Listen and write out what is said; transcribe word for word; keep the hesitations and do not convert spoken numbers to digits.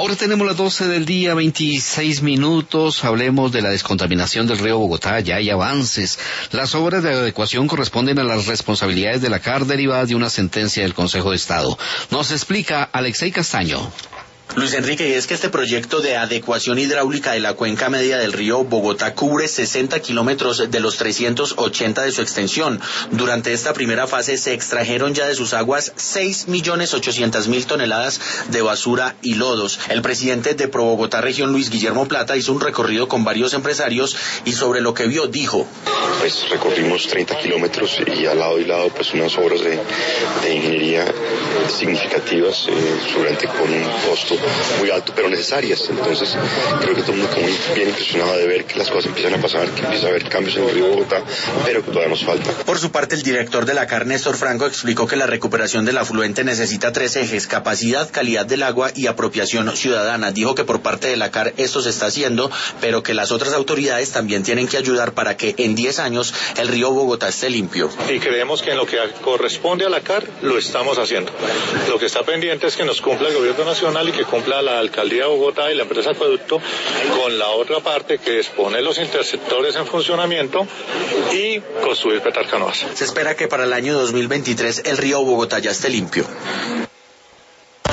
Ahora tenemos las doce del día, veintiséis minutos. Hablemos de la descontaminación del río Bogotá. Ya hay avances. Las obras de adecuación corresponden a las responsabilidades de la C A R derivadas de una sentencia del Consejo de Estado. Nos explica Alexei Castaño. Luis Enrique, y es que este proyecto de adecuación hidráulica de la cuenca media del río Bogotá cubre sesenta kilómetros de los trescientos ochenta de su extensión. Durante esta primera fase se extrajeron ya de sus aguas seis millones ochocientas mil toneladas de basura y lodos. El presidente de Pro Bogotá Región, Luis Guillermo Plata, hizo un recorrido con varios empresarios y sobre lo que vio dijo: Pues recorrimos treinta kilómetros y al lado y lado pues unas obras de, de ingeniería significativas, eh, seguramente con un costo muy alto, pero necesarias. Entonces creo que todo el mundo está muy bien impresionado de ver que las cosas empiezan a pasar, que empieza a haber cambios en el río Bogotá, pero que todavía nos falta. Por su parte, el director de la C A R, Néstor Franco, explicó que la recuperación del afluente necesita tres ejes: capacidad, calidad del agua y apropiación ciudadana. Dijo que por parte de la C A R esto se está haciendo, pero que las otras autoridades también tienen que ayudar para que en diez años el río Bogotá esté limpio. Y creemos que en lo que corresponde a la C A R lo estamos haciendo. Lo que está pendiente es que nos cumpla el gobierno nacional y que cumpla la alcaldía de Bogotá y la empresa Acueducto con la otra parte, que es poner los interceptores en funcionamiento y construir petarcanoas. Se espera que para el año dos mil veintitrés el río Bogotá ya esté limpio.